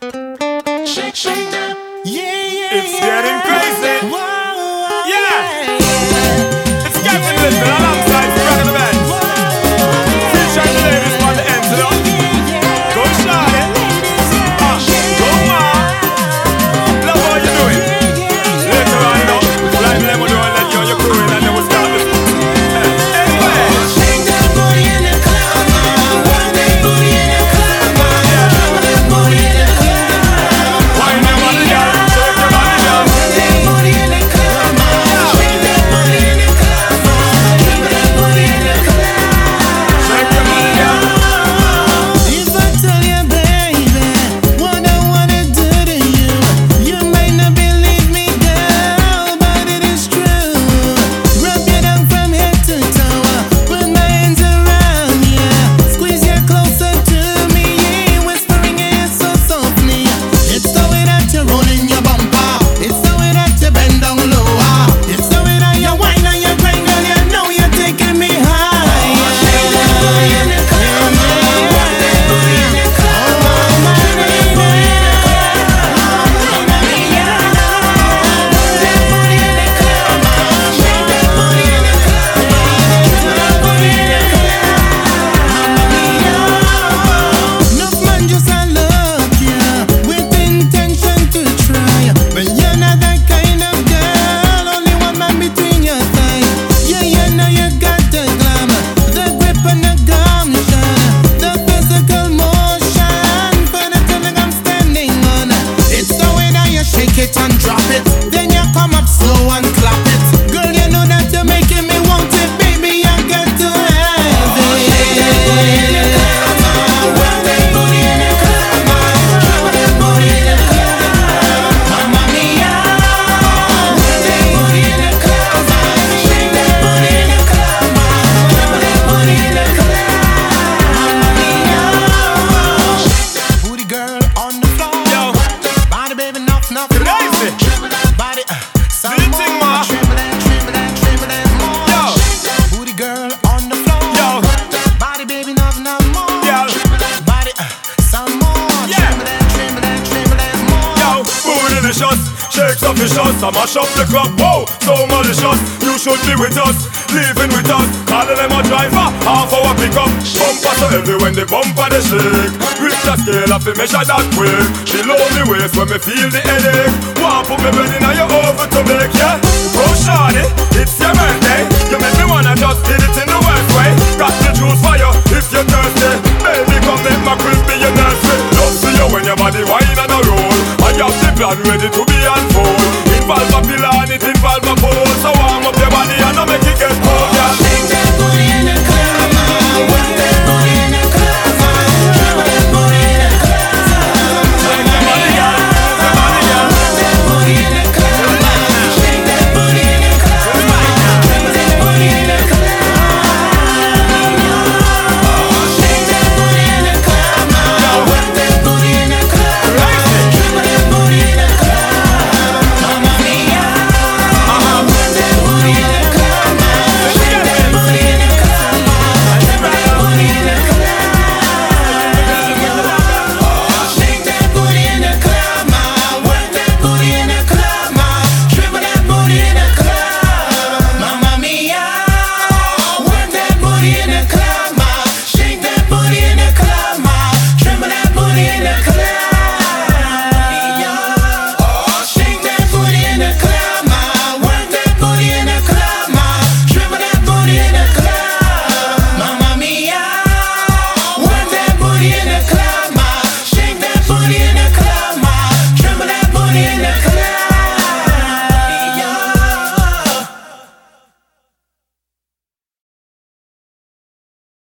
Shake, shake that. Yeah, It's getting crazy. Yeah. It's Captain Listen alongside Rock of the Band. Featuring the ladies on the ends, you know. Go Charlie. Go Ma. Love how you doing. Later on, you know, like Lemon do and let you on your crew in and then we'll start this. Anyway. Shake that booty in the club, rock that booty in the club, rock that booty in the club. Wine your body down, shake your body down. Shake that booty in the club, shake that booty in the club, keep that booty in the club. Shake your body down. If I tell you, baby, what I wanna do to you, you might not believe me, girl, but it is true. Rub you down from head to toe, put my hands around you, squeeze you closer to me, whispering in your so softly. It's the way that you're rolling your bumper, it's the way that you bend down lower, it's the way that you whine and you grind, girl, you know you're taking me high. Shake that booty in the club, rock that booty in the club, shake that booty in the club, mamma mia. Rock that booty in the club, shake that booty in the club, keep that booty in the club, mamma mia. Enough man just a look ya with intention to try, but you're not that kind of girl. Only one man between your thighs. Yeah, you know you got the glamour, the grip and the gumption, the physical motion for the thing I'm standing on. It's the way that you shake it and drop it, then you come up slow and clap it. Girl, you know that you're making me want it, baby. I got to have it. Shake that booty in the club, rock that booty in the club, keep that booty in the club, mamma mia. Rock that booty in the club, shake that booty in the club, keep that booty in the club, mamma mia. Booty girl on the floor, Yo. body baby, enough more. Crazy. Body, some Do you think, more. ma? Tremble that more. Yo. Booty girl on the floor. Yo. Body baby, enough more. Yo. Body, some more. Yeah. Tremble that more. Yo, bootylicious, shakes up the shots, I mash up the club, whoa, so malicious. You should be with us, living with us. Calling them a driver, half hour pickup. Bumper so heavy when the bumper they shake. With the scale of the measure that quick. Below me waist when me feel the headache. Want put me belly now you over to make, yeah. Oh shawty, it's your birthday. You make me wanna just hit it in the worst way. Got the juice for you if you're thirsty. Baby come make my crib be your nursery. Love see you when your body wine and a roll. I have the plan ready to